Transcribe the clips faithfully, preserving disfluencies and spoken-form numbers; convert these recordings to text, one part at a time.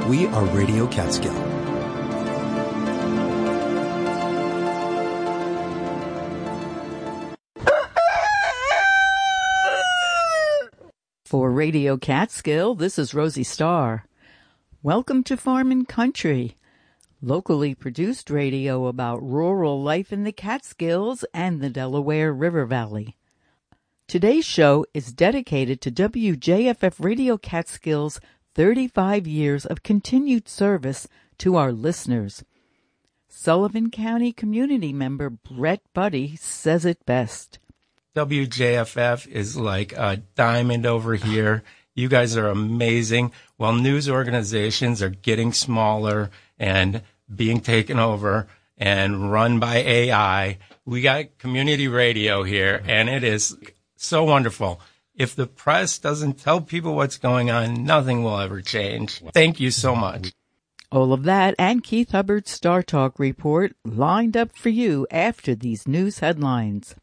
We are Radio Catskill. For Radio Catskill, this is Rosie Starr. Welcome to Farmin' Country, locally produced radio about rural life in the Catskills and the Delaware River Valley. Today's show is dedicated to W J F F Radio Catskills' thirty-five years of continued service to our listeners. Sullivan County community member Brett Buddy says it best. W J F F is like a diamond over here. You guys are amazing. While news organizations are getting smaller and being taken over and run by A I, we got community radio here, and it is so wonderful. If the press doesn't tell people what's going on, nothing will ever change. Thank you so much. All of that and Keith Hubbard's Star Talk report lined up for you after these news headlines.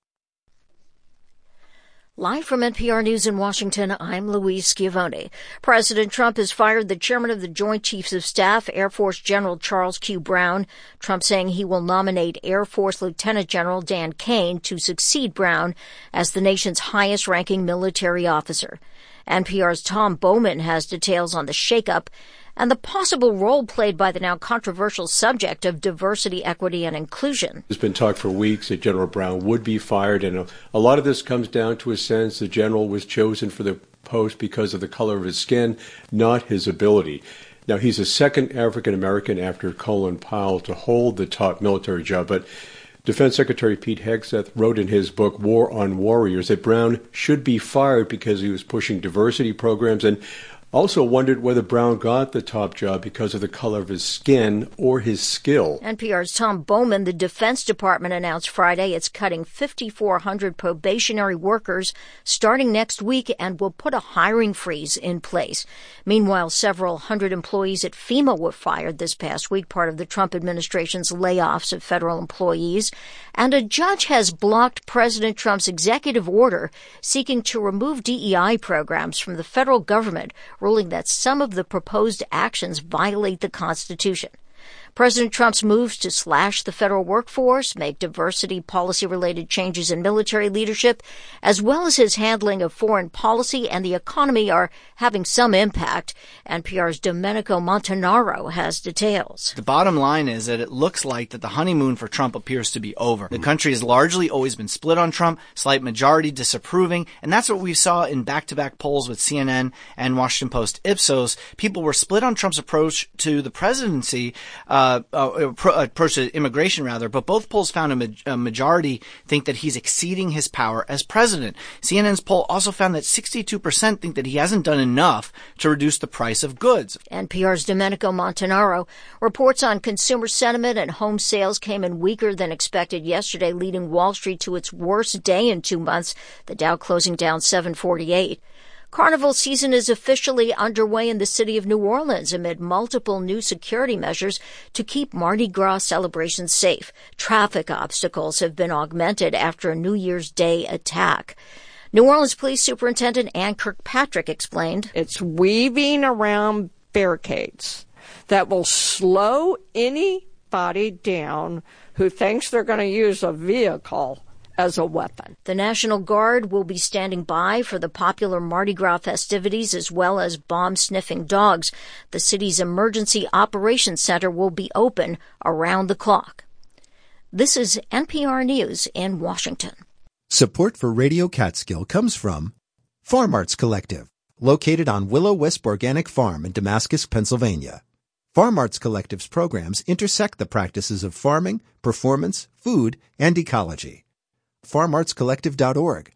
Live from N P R News in Washington, I'm Louise Schiavone. President Trump has fired the chairman of the Joint Chiefs of Staff, Air Force General Charles Q. Brown. Trump saying he will nominate Air Force Lieutenant General Dan Kane to succeed Brown as the nation's highest-ranking military officer. N P R's Tom Bowman has details on the shakeup and the possible role played by the now controversial subject of diversity, equity, and inclusion. There's been talk for weeks that General Brown would be fired, and a, a lot of this comes down to a sense the general was chosen for the post because of the color of his skin, not his ability. Now, he's the second African-American after Colin Powell to hold the top military job, but Defense Secretary Pete Hegseth wrote in his book, War on Warriors, that Brown should be fired because he was pushing diversity programs, and also wondered whether Brown got the top job because of the color of his skin or his skill. N P R's Tom Bowman, the Defense Department announced Friday it's cutting five thousand four hundred probationary workers starting next week and will put a hiring freeze in place. Meanwhile, several hundred employees at FEMA were fired this past week, part of the Trump administration's layoffs of federal employees. And a judge has blocked President Trump's executive order seeking to remove D E I programs from the federal government, ruling that some of the proposed actions violate the Constitution. President Trump's moves to slash the federal workforce, make diversity policy-related changes in military leadership, as well as his handling of foreign policy and the economy are having some impact. N P R's Domenico Montanaro has details. The bottom line is that it looks like that the honeymoon for Trump appears to be over. The country has largely always been split on Trump, slight majority disapproving, and that's what we saw in back-to-back polls with C N N and Washington Post Ipsos. People were split on Trump's approach to the presidency, uh, Uh, uh, approach to immigration, rather, but both polls found a, ma- a majority think that he's exceeding his power as president. C N N's poll also found that sixty-two percent think that he hasn't done enough to reduce the price of goods. N P R's Domenico Montanaro reports on consumer sentiment and home sales came in weaker than expected yesterday, leading Wall Street to its worst day in two months, the Dow closing down seven forty-eight. Carnival season is officially underway in the city of New Orleans amid multiple new security measures to keep Mardi Gras celebrations safe. Traffic obstacles have been augmented after a New Year's Day attack. New Orleans Police Superintendent Ann Kirkpatrick explained, "It's weaving around barricades that will slow anybody down who thinks they're going to use a vehicle as a weapon." The National Guard will be standing by for the popular Mardi Gras festivities as well as bomb-sniffing dogs. The city's Emergency Operations Center will be open around the clock. This is N P R News in Washington. Support for Radio Catskill comes from Farm Arts Collective, located on Willow Wisp Organic Farm in Damascus, Pennsylvania. Farm Arts Collective's programs intersect the practices of farming, performance, food, and ecology. farm arts collective dot org.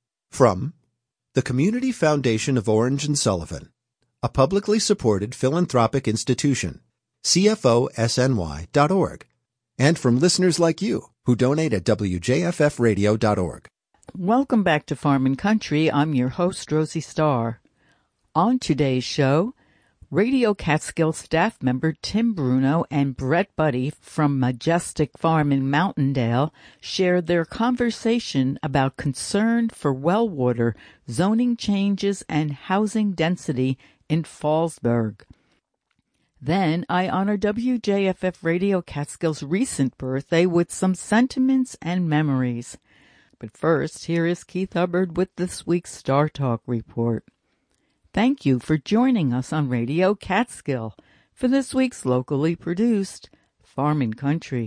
From the Community Foundation of Orange and Sullivan, a publicly supported philanthropic institution, C F O S N Y dot org. And from listeners like you who donate at W J F F radio dot org. Welcome back to Farmin' Country. I'm your host, Rosie Starr. On today's show, Radio Catskill staff member Tim Bruno and Brett Buddy from Majestic Farm in Mountaindale shared their conversation about concern for well water, zoning changes, and housing density in Fallsburg. Then I honor W J F F Radio Catskill's recent birthday with some sentiments and memories. But first, here is Keith Hubbard with this week's Star Talk Report. Thank you for joining us on Radio Catskill for this week's locally produced Farm and Country.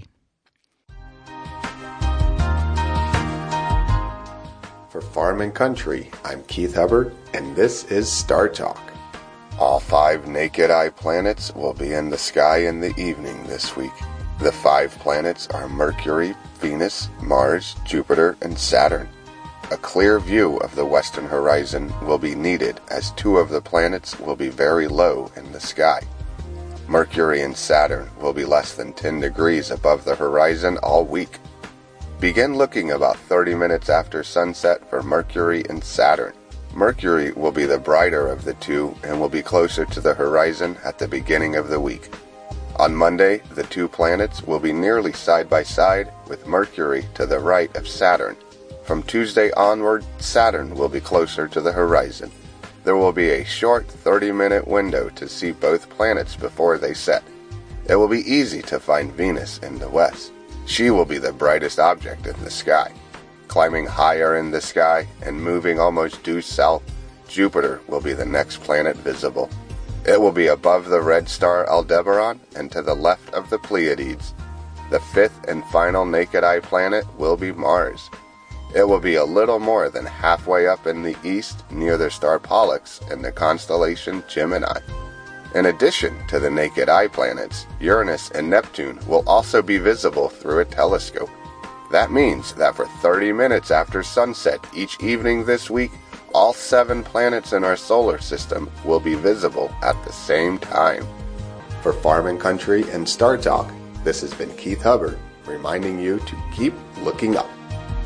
For Farm and Country, I'm Keith Hubbard, and this is Star Talk. All five naked eye planets will be in the sky in the evening this week. The five planets are Mercury, Venus, Mars, Jupiter, and Saturn. A clear view of the western horizon will be needed as two of the planets will be very low in the sky. Mercury and Saturn will be less than ten degrees above the horizon all week. Begin looking about thirty minutes after sunset for Mercury and Saturn. Mercury will be the brighter of the two and will be closer to the horizon at the beginning of the week. On Monday, the two planets will be nearly side by side with Mercury to the right of Saturn. From Tuesday onward, Saturn will be closer to the horizon. There will be a short thirty-minute window to see both planets before they set. It will be easy to find Venus in the west. She will be the brightest object in the sky. Climbing higher in the sky and moving almost due south, Jupiter will be the next planet visible. It will be above the red star Aldebaran and to the left of the Pleiades. The fifth and final naked eye planet will be Mars. It will be a little more than halfway up in the east near the star Pollux in the constellation Gemini. In addition to the naked eye planets, Uranus and Neptune will also be visible through a telescope. That means that for thirty minutes after sunset each evening this week, all seven planets in our solar system will be visible at the same time. For Farm and Country and Star Talk, this has been Keith Hubbard, reminding you to keep looking up.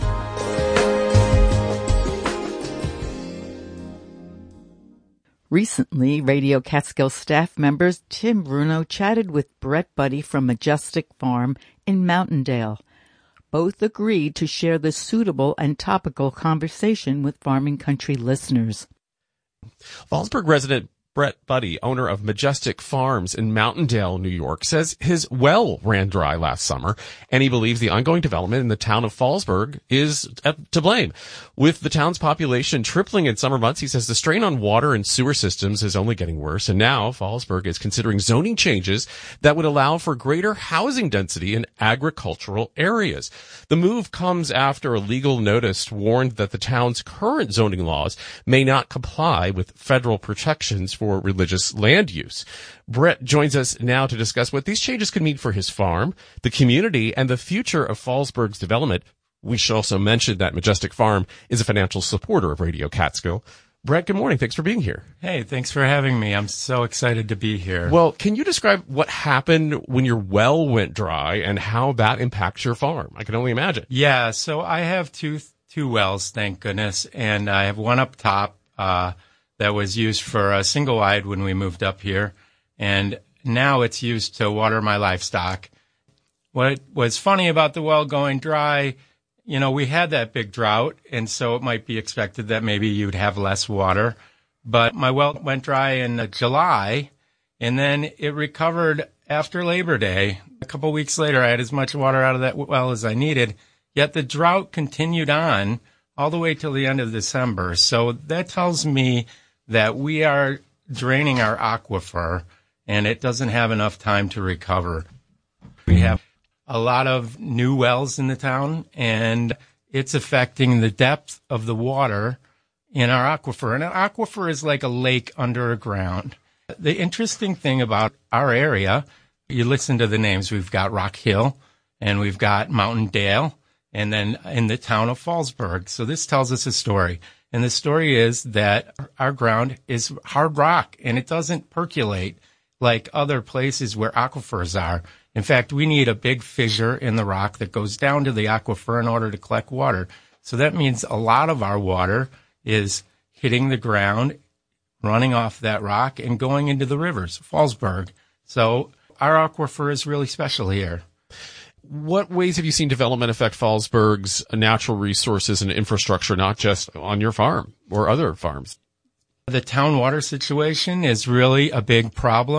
Recently, Radio Catskill staff members Tim Bruno chatted with Brett Buddy from Majestic Farm in Mountaindale. Both agreed to share this suitable and topical conversation with Farm and Country listeners. Fallsburg resident Brett Buddy, owner of Majestic Farms in Mountaindale, New York, says his well ran dry last summer, and he believes the ongoing development in the town of Fallsburg is to blame. With the town's population tripling in summer months, he says the strain on water and sewer systems is only getting worse, and now Fallsburg is considering zoning changes that would allow for greater housing density in agricultural areas. The move comes after a legal notice warned that the town's current zoning laws may not comply with federal protections for religious land use. Brett joins us now to discuss what these changes could mean for his farm, the community, and the future of Fallsburg's development. We should also mention that Majestic Farm is a financial supporter of Radio Catskill. Brett, good morning. Thanks for being here. Hey, thanks for having me. I'm so excited to be here. Well, can you describe what happened when your well went dry and how that impacts your farm? I can only imagine. Yeah, so I have two two wells, thank goodness, and I have one up top uh that was used for a single wide when we moved up here, and now it's used to water my livestock. What was funny about the well going dry, you know, we had that big drought, and so it might be expected that maybe you'd have less water. But my well went dry in July, and then it recovered after Labor Day. A couple weeks later, I had as much water out of that well as I needed, yet the drought continued on all the way till the end of December. So that tells me that we are draining our aquifer, and it doesn't have enough time to recover. We have a lot of new wells in the town, and it's affecting the depth of the water in our aquifer. And an aquifer is like a lake underground. The interesting thing about our area, you listen to the names. We've got Rock Hill, and we've got Mountaindale, and then in the town of Fallsburg. So this tells us a story. And the story is that our ground is hard rock, and it doesn't percolate like other places where aquifers are. In fact, we need a big fissure in the rock that goes down to the aquifer in order to collect water. So that means a lot of our water is hitting the ground, running off that rock, and going into the rivers, Fallsburg. So our aquifer is really special here. What ways have you seen development affect Fallsburg's natural resources and infrastructure, not just on your farm or other farms? The town water situation is really a big problem.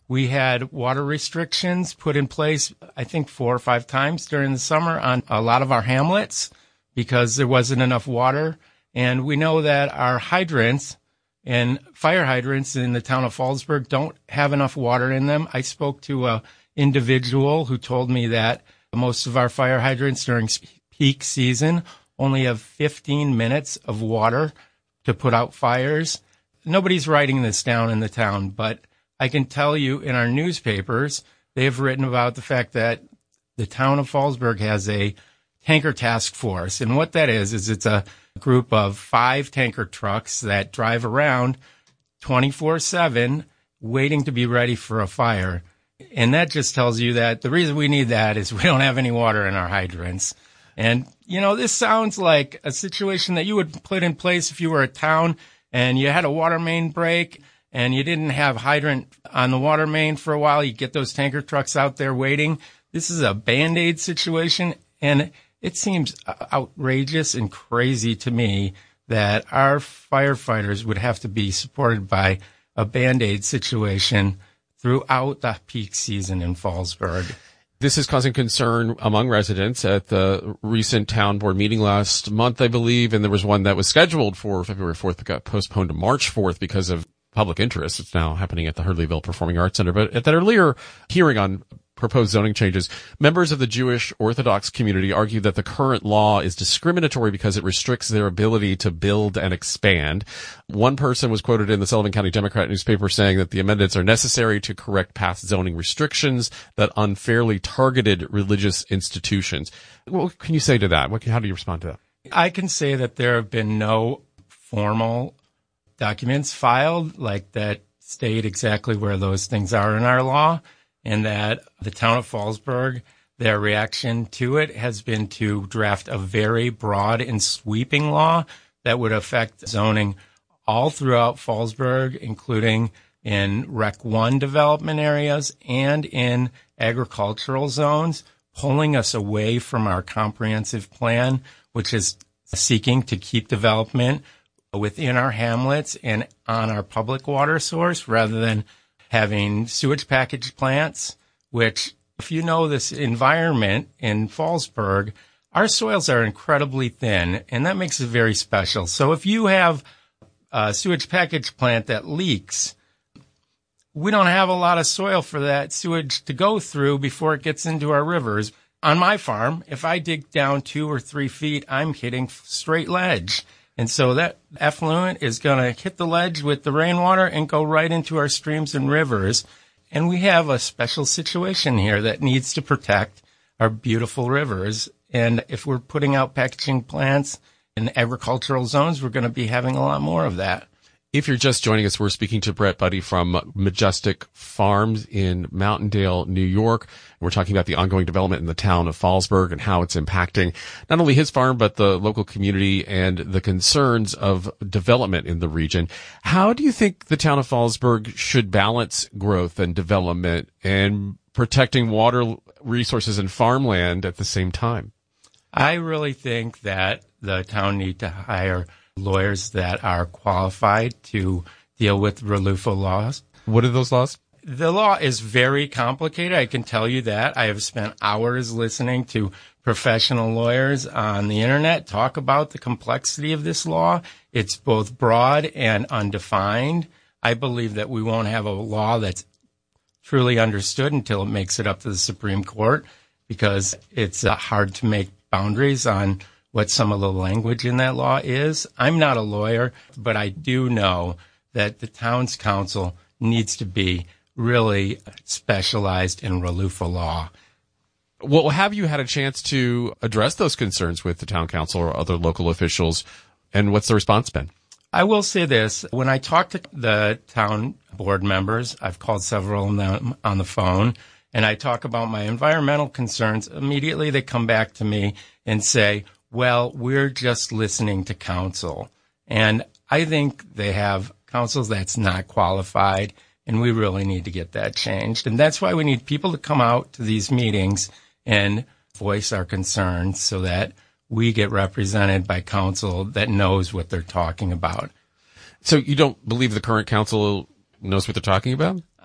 We had water restrictions put in place, I think, four or five times during the summer on a lot of our hamlets because there wasn't enough water. And we know that our hydrants and fire hydrants in the town of Fallsburg don't have enough water in them. I spoke to an individual who told me that most of our fire hydrants during peak season only have fifteen minutes of water to put out fires. Nobody's writing this down in the town, but I can tell you in our newspapers, they have written about the fact that the town of Fallsburg has a tanker task force. And what that is, is it's a group of five tanker trucks that drive around twenty-four seven waiting to be ready for a fire. And that just tells you that the reason we need that is we don't have any water in our hydrants. And, you know, this sounds like a situation that you would put in place if you were a town and you had a water main break and you didn't have hydrant on the water main for a while. You get those tanker trucks out there waiting. This is a Band-Aid situation, and it seems outrageous and crazy to me that our firefighters would have to be supported by a Band-Aid situation throughout the peak season in Fallsburg. This is causing concern among residents at the recent town board meeting last month, I believe, and there was one that was scheduled for February fourth but got postponed to March fourth because of public interest. It's now happening at the Hurleyville Performing Arts Center. But at that earlier hearing on proposed zoning changes, members of the Jewish Orthodox community argued that the current law is discriminatory because it restricts their ability to build and expand. One person was quoted in the Sullivan County Democrat newspaper saying that the amendments are necessary to correct past zoning restrictions that unfairly targeted religious institutions. What can you say to that? What, how do you respond to that? I can say that there have been no formal documents filed like that state exactly where those things are in our law, and that the town of Fallsburg, their reaction to it has been to draft a very broad and sweeping law that would affect zoning all throughout Fallsburg, including in Rec one development areas and in agricultural zones, pulling us away from our comprehensive plan, which is seeking to keep development within our hamlets and on our public water source rather than having sewage package plants, which, if you know this environment in Fallsburg, our soils are incredibly thin, and that makes it very special. So if you have a sewage package plant that leaks, we don't have a lot of soil for that sewage to go through before it gets into our rivers. On my farm, if I dig down two or three feet, I'm hitting straight ledge. And so that effluent is going to hit the ledge with the rainwater and go right into our streams and rivers. And we have a special situation here that needs to protect our beautiful rivers. And if we're putting out packaging plants in agricultural zones, we're going to be having a lot more of that. If you're just joining us, we're speaking to Brett Budde from Majestic Farms in Mountaindale, New York. We're talking about the ongoing development in the town of Fallsburg and how it's impacting not only his farm, but the local community and the concerns of development in the region. How do you think the town of Fallsburg should balance growth and development and protecting water resources and farmland at the same time? I really think that the town need to hire lawyers that are qualified to deal with RLUIPA laws. What are those laws? The law is very complicated. I can tell you that. I have spent hours listening to professional lawyers on the internet talk about the complexity of this law. It's both broad and undefined. I believe that we won't have a law that's truly understood until it makes it up to the Supreme Court, because it's uh, hard to make boundaries on what some of the language in that law is. I'm not a lawyer, but I do know that the town's council needs to be really specialized in RLUIPA law. Well, have you had a chance to address those concerns with the town council or other local officials, and what's the response been? I will say this. When I talk to the town board members, I've called several of them on the phone, and I talk about my environmental concerns, immediately they come back to me and say, well, we're just listening to council. And I think they have councils that's not qualified, and we really need to get that changed. And that's why we need people to come out to these meetings and voice our concerns so that we get represented by council that knows what they're talking about. So you don't believe the current council knows what they're talking about?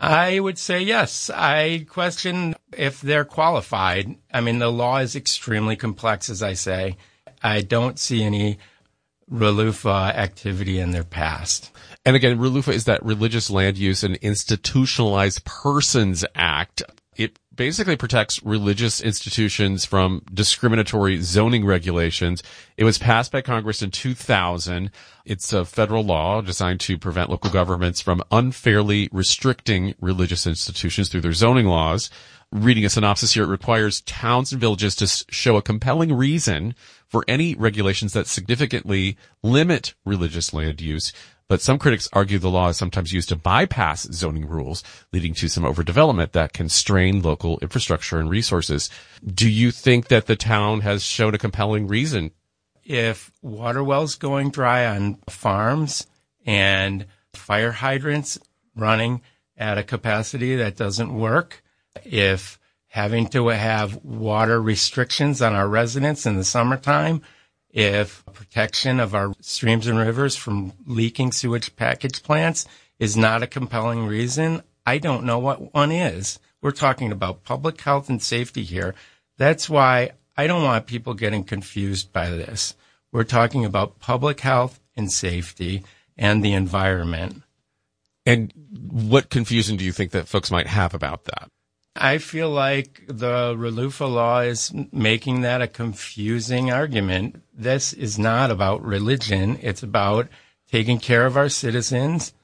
I would say yes. I question if they're qualified. I mean, the law is extremely complex, as I say. I don't see any R L U F A activity in their past. And again, R L U F A is that Religious Land Use and Institutionalized Persons Act. It basically protects religious institutions from discriminatory zoning regulations. It was passed by Congress in two thousand. It's a federal law designed to prevent local governments from unfairly restricting religious institutions through their zoning laws. Reading a synopsis here, it requires towns and villages to show a compelling reason for any regulations that significantly limit religious land use. But some critics argue the law is sometimes used to bypass zoning rules, leading to some overdevelopment that can strain local infrastructure and resources. Do you think that the town has shown a compelling reason? If water wells going dry on farms and fire hydrants running at a capacity that doesn't work, if having to have water restrictions on our residents in the summertime, if protection of our streams and rivers from leaking sewage package plants is not a compelling reason, I don't know what one is. We're talking about public health and safety here. That's why I don't want people getting confused by this. We're talking about public health and safety and the environment. And what confusion do you think that folks might have about that? I feel like the R L U F A law is making that a confusing argument. This is not about religion. It's about taking care of our citizens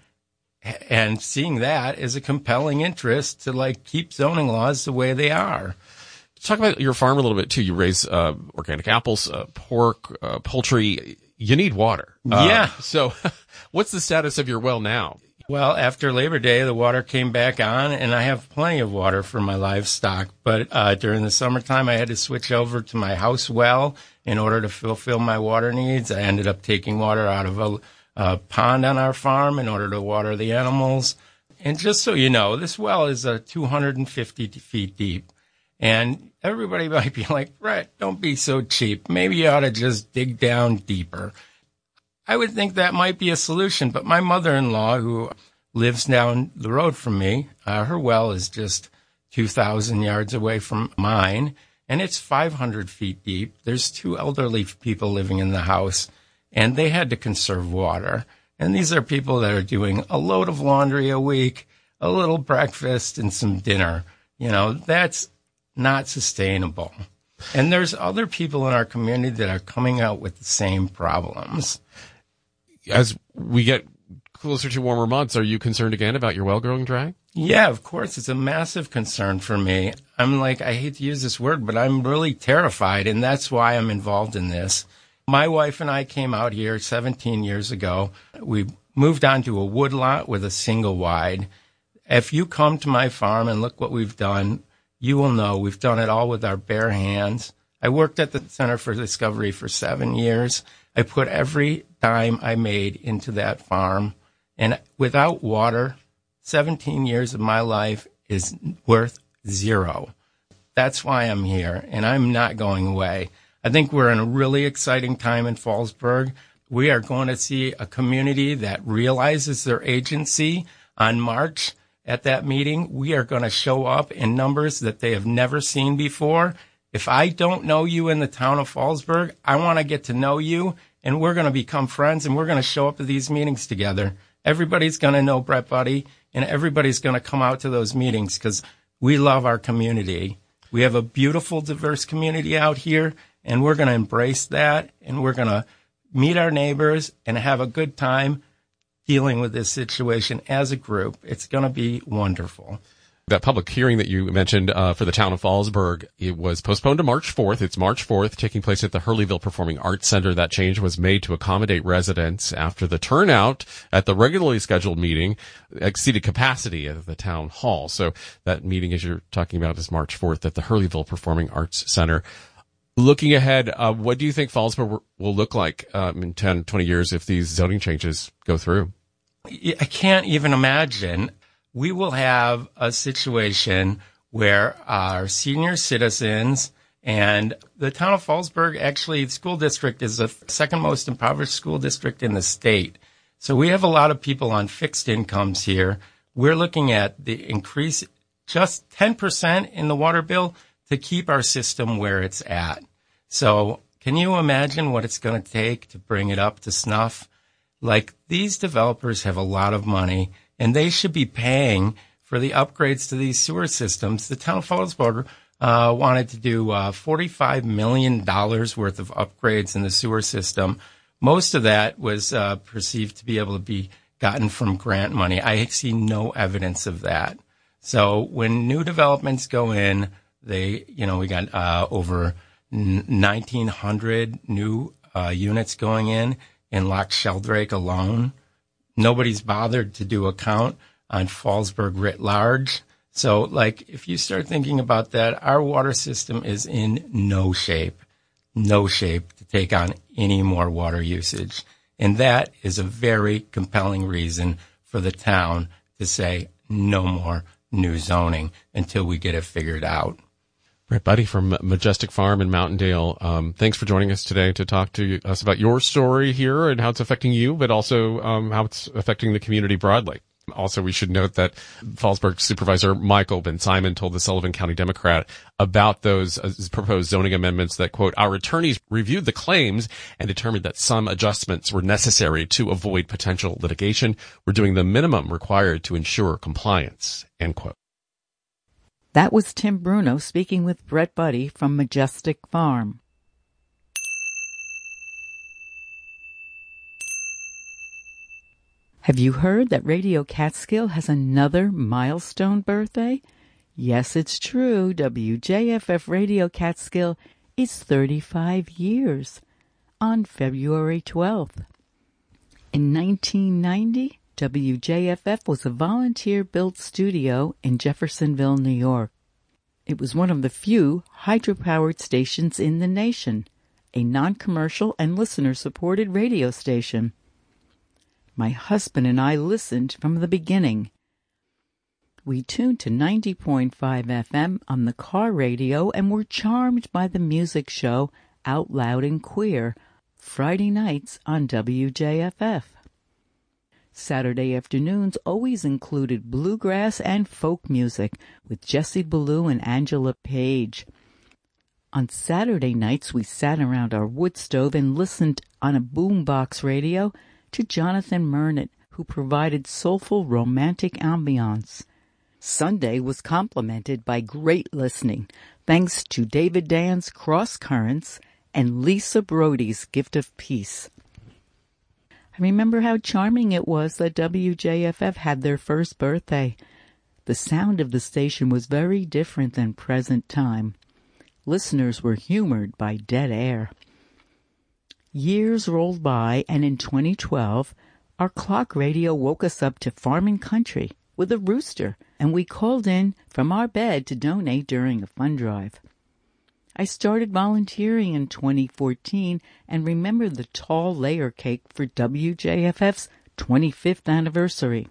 and seeing that as a compelling interest to like keep zoning laws the way they are. Talk about your farm a little bit too. You raise uh, organic apples, uh, pork, uh, poultry. You need water. Uh, yeah. So what's the status of your well now? Well, after Labor Day, the water came back on, and I have plenty of water for my livestock. But uh, during the summertime, I had to switch over to my house well in order to fulfill my water needs. I ended up taking water out of a, a pond on our farm in order to water the animals. And just so you know, this well is uh, two hundred fifty feet deep. And everybody might be like, Brett, don't be so cheap. Maybe you ought to just dig down deeper. I would think that might be a solution, but my mother-in-law, who lives down the road from me, uh, her well is just two thousand yards away from mine, and it's five hundred feet deep. There's two elderly people living in the house, and they had to conserve water. And these are people that are doing a load of laundry a week, a little breakfast, and some dinner. You know, that's not sustainable. And there's other people in our community that are coming out with the same problems. As we get closer to warmer months, are you concerned again about your well growing dry? Yeah, of course. It's a massive concern for me. I'm like, I hate to use this word, but I'm really terrified, and that's why I'm involved in this. My wife and I came out here seventeen years ago. We moved onto a wood lot with a single wide. If you come to my farm and look what we've done, you will know we've done it all with our bare hands. I worked at the Center for Discovery for seven years. I put every dime I made into that farm. And without water, seventeen years of my life is worth zero. That's why I'm here, and I'm not going away. I think we're in a really exciting time in Fallsburg. We are going to see a community that realizes their agency. On March, at that meeting, we are going to show up in numbers that they have never seen before. If I don't know you in the town of Fallsburg, I want to get to know you, and we're going to become friends, and we're going to show up to these meetings together. Everybody's going to know Brett Budde, and everybody's going to come out to those meetings because we love our community. We have a beautiful, diverse community out here, and we're going to embrace that, and we're going to meet our neighbors and have a good time dealing with this situation as a group. It's going to be wonderful. That public hearing that you mentioned uh, for the town of Fallsburg, it was postponed to March fourth. It's March fourth, taking place at the Hurleyville Performing Arts Center. That change was made to accommodate residents after the turnout at the regularly scheduled meeting exceeded capacity at the town hall. So that meeting, as you're talking about, is March fourth at the Hurleyville Performing Arts Center. Looking ahead, uh, what do you think Fallsburg will look like um, in ten, twenty years if these zoning changes go through? I can't even imagine. We will have a situation where our senior citizens and the town of Fallsburg, actually, the school district is the second most impoverished school district in the state. So we have a lot of people on fixed incomes here. we're looking at the increase just ten percent in the water bill to keep our system where it's at. So can you imagine what it's going to take to bring it up to snuff? Like, these developers have a lot of money, and they should be paying for the upgrades to these sewer systems. The town of Fallsburg uh, wanted to do uh, forty-five million dollars worth of upgrades in the sewer system. Most of that was uh, perceived to be able to be gotten from grant money. I see no evidence of that. So when new developments go in, they, you know, we got uh, over nineteen hundred new uh, units going in in Loch Sheldrake alone. Nobody's bothered to do a count on Fallsburg writ large. So, like, if you start thinking about that, our water system is in no shape, no shape to take on any more water usage. And that is a very compelling reason for the town to say no more new zoning until we get it figured out. Brett Budde from Majestic Farm in Mountaindale, um, thanks for joining us today to talk to us about your story here and how it's affecting you, but also um, how it's affecting the community broadly. Also, we should note that Fallsburg Supervisor Michael Ben Simon told the Sullivan County Democrat about those uh, proposed zoning amendments that, quote, our attorneys reviewed the claims and determined that some adjustments were necessary to avoid potential litigation. We're doing the minimum required to ensure compliance, end quote. That was Tim Bruno speaking with Brett Budde from Majestic Farm. Have you heard that Radio Catskill has another milestone birthday? Yes, it's true. W J F F Radio Catskill is thirty-five years on February twelfth. In nineteen ninety, W J F F was a volunteer-built studio in Jeffersonville, New York. It was one of the few hydro-powered stations in the nation, a non-commercial and listener-supported radio station. My husband and I listened from the beginning. We tuned to ninety point five F M on the car radio and were charmed by the music show Out Loud and Queer, Friday nights on W J F F. Saturday afternoons always included bluegrass and folk music with Jessie Ballou and Angela Page. On Saturday nights, we sat around our wood stove and listened on a boombox radio to Jonathan Murnett, who provided soulful, romantic ambiance. Sunday was complemented by great listening, thanks to David Dan's Cross Currents and Lisa Brody's Gift of Peace. I remember how charming it was that W J F F had their first birthday. The sound of the station was very different than present time. Listeners were humored by dead air. Years rolled by, and in twenty twelve, our clock radio woke us up to Farm and Country with a rooster, and we called in from our bed to donate during a fund drive. I started volunteering in twenty fourteen and remember the tall layer cake for W J F F's twenty-fifth anniversary.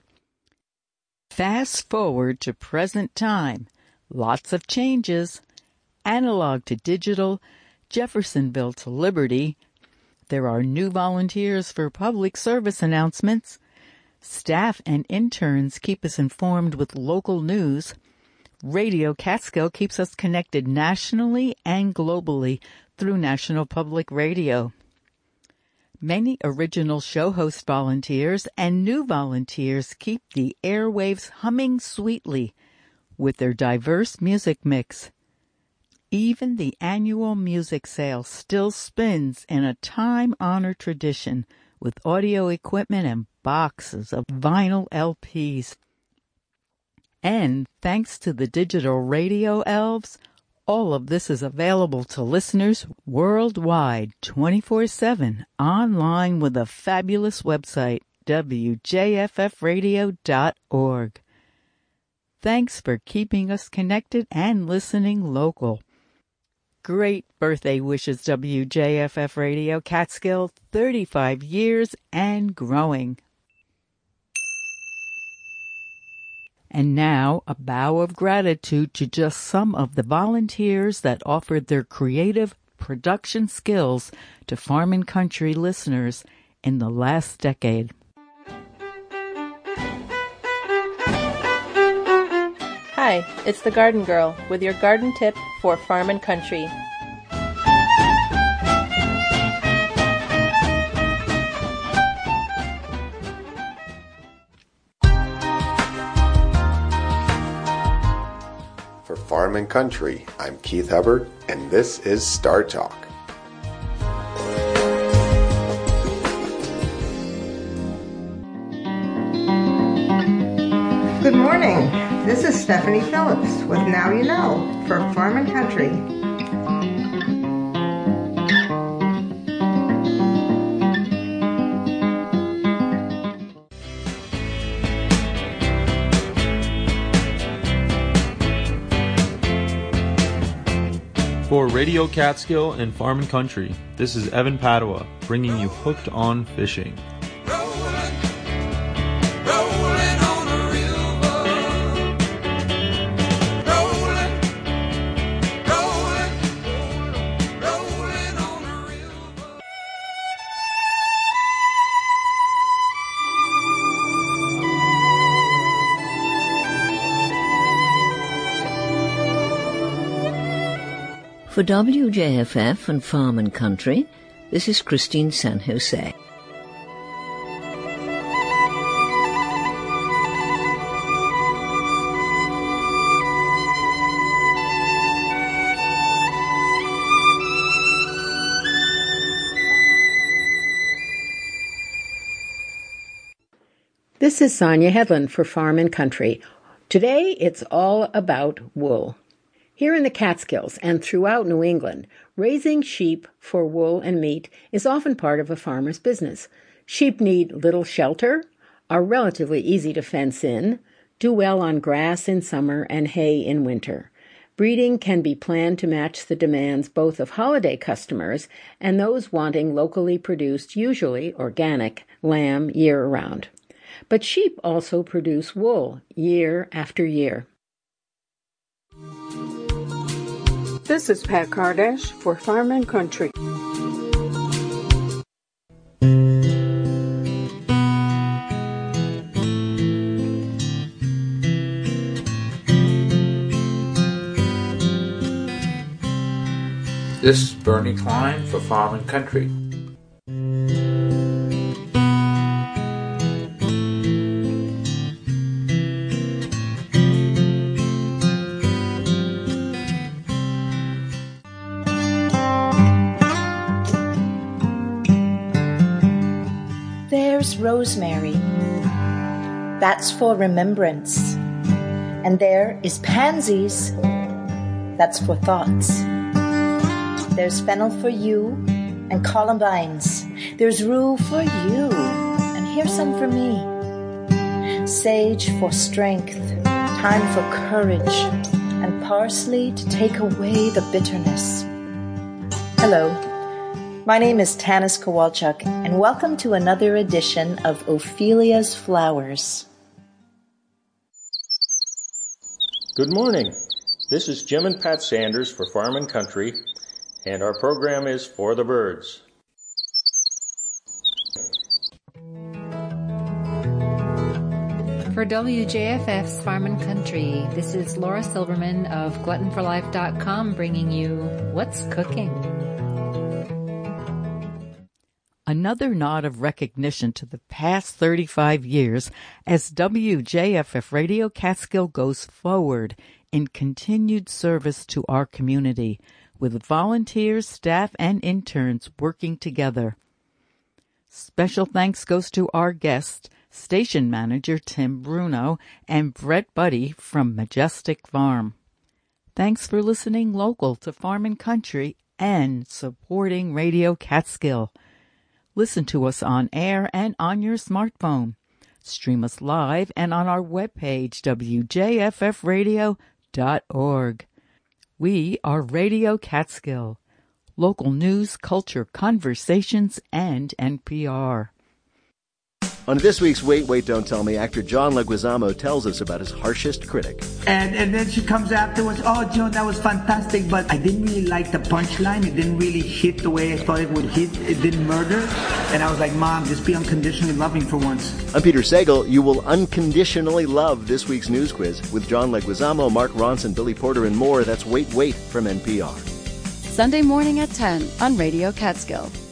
Fast forward to present time. Lots of changes. Analog to digital, Jeffersonville to Liberty. There are new volunteers for public service announcements. Staff and interns keep us informed with local news. Radio Catskill keeps us connected nationally and globally through National Public Radio. Many original show host volunteers and new volunteers keep the airwaves humming sweetly with their diverse music mix. Even the annual music sale still spins in a time-honored tradition with audio equipment and boxes of vinyl L Ps. And thanks to the digital radio elves, all of this is available to listeners worldwide twenty-four seven online with a fabulous website, W J F F radio dot org. Thanks for keeping us connected and listening local. Great birthday wishes, W J F F Radio Catskill, thirty-five years and growing. And now, a bow of gratitude to just some of the volunteers that offered their creative production skills to Farm and Country listeners in the last decade. Hi, it's the Garden Girl with your garden tip for Farm and Country. For Farm and Country, I'm Keith Hubbard, and this is Star Talk. Good morning. This is Stephanie Phillips with Now You Know for Farm and Country. For Radio Catskill and Farm and Country, this is Evan Padua bringing you Hooked on Fishing. For W J F F and Farm and Country, this is Christine San Jose. This is Sonia Hedlund for Farm and Country. Today it's all about wool. Here in the Catskills and throughout New England, raising sheep for wool and meat is often part of a farmer's business. Sheep need little shelter, are relatively easy to fence in, do well on grass in summer and hay in winter. Breeding can be planned to match the demands both of holiday customers and those wanting locally produced, usually organic, lamb year-round. But sheep also produce wool year after year. This is Pat Kardash for Farm and Country. This is Bernie Klein for Farm and Country. There's rosemary. That's for remembrance. And there is pansies. That's for thoughts. There's fennel for you and columbines. There's rue for you, and here's some for me. Sage for strength, thyme for courage, and parsley to take away the bitterness. Hello, my name is Tanis Kowalchuk, and welcome to another edition of Ophelia's Flowers. Good morning. This is Jim and Pat Sanders for Farm and Country, and our program is For the Birds. For W J F F's Farm and Country, this is Laura Silverman of glutton for life dot com bringing you What's Cooking. Another nod of recognition to the past thirty-five years as W J F F Radio Catskill goes forward in continued service to our community, with volunteers, staff, and interns working together. Special thanks goes to our guest, station manager Tim Bruno and Brett Buddy from Majestic Farm. Thanks for listening local to Farm and Country and supporting Radio Catskill. Listen to us on air and on your smartphone. Stream us live and on our webpage, w j f f radio dot org. We are Radio Catskill, local news, culture, conversations, and N P R. On this week's Wait, Wait, Don't Tell Me, actor John Leguizamo tells us about his harshest critic. And and then she comes afterwards, oh, John, that was fantastic, but I didn't really like the punchline. It didn't really hit the way I thought it would hit. It didn't murder. And I was like, Mom, just be unconditionally loving for once. I'm Peter Sagal. You will unconditionally love this week's news quiz with John Leguizamo, Mark Ronson, Billy Porter, and more. That's Wait, Wait from N P R. Sunday morning at ten on Radio Catskill.